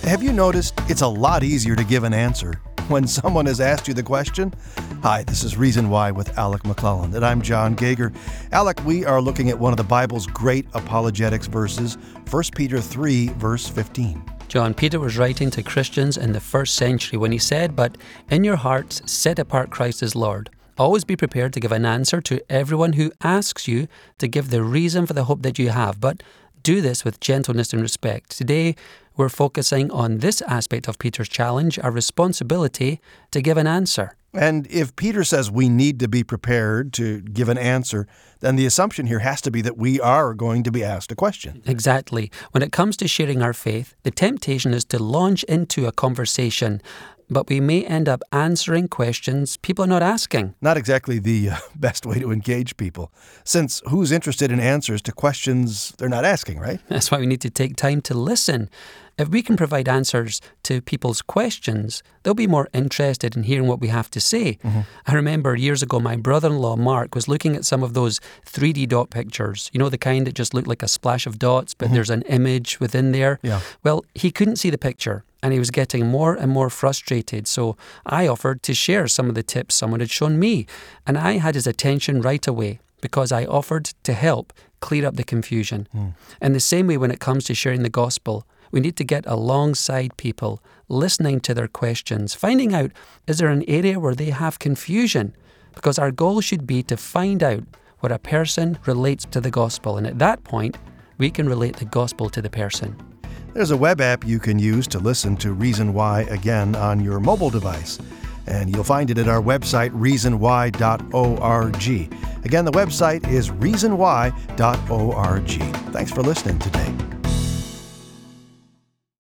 Have you noticed it's a lot easier to give an answer when someone has asked you the question? Hi, this is Reason Why with Alec McClelland, and I'm John Gager. Alec, we are looking at one of the Bible's great apologetics verses, 1 Peter 3, verse 15. John, Peter was writing to Christians in the first century when he said, "But in your hearts set apart Christ as Lord. Always be prepared to give an answer to everyone who asks you to give the reason for the hope that you have, but do this with gentleness and respect." Today, we're focusing on this aspect of Peter's challenge, our responsibility to give an answer. And if Peter says we need to be prepared to give an answer, then the assumption here has to be that we are going to be asked a question. Exactly. When it comes to sharing our faith, the temptation is to launch into a conversation, but we may end up answering questions people are not asking. Not exactly the best way to engage people, since who's interested in answers to questions they're not asking, right? That's why we need to take time to listen. If we can provide answers to people's questions, they'll be more interested in hearing what we have to say. I remember years ago, my brother-in-law, Mark, was looking at some of those 3D dot pictures, you know, the kind that just look like a splash of dots, but there's an image within there. Yeah. Well, he couldn't see the picture, and he was getting more and more frustrated. So I offered to share some of the tips someone had shown me, and I had his attention right away because I offered to help clear up the confusion. In the same way, when it comes to sharing the gospel, we need to get alongside people, listening to their questions, finding out, is there an area where they have confusion? Because our goal should be to find out where a person relates to the gospel, and at that point, we can relate the gospel to the person. There's a web app you can use to listen to Reason Why again on your mobile device, and you'll find it at our website, reasonwhy.org. Again, the website is reasonwhy.org. Thanks for listening today.